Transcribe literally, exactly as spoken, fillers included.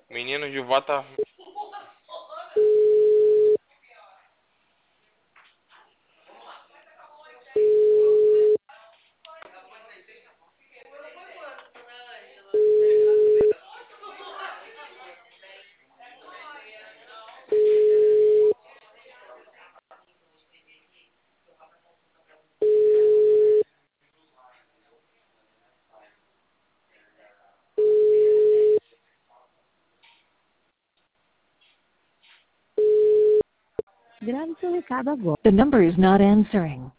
Menino de bota. Grave seu recado agora. The number is not answering.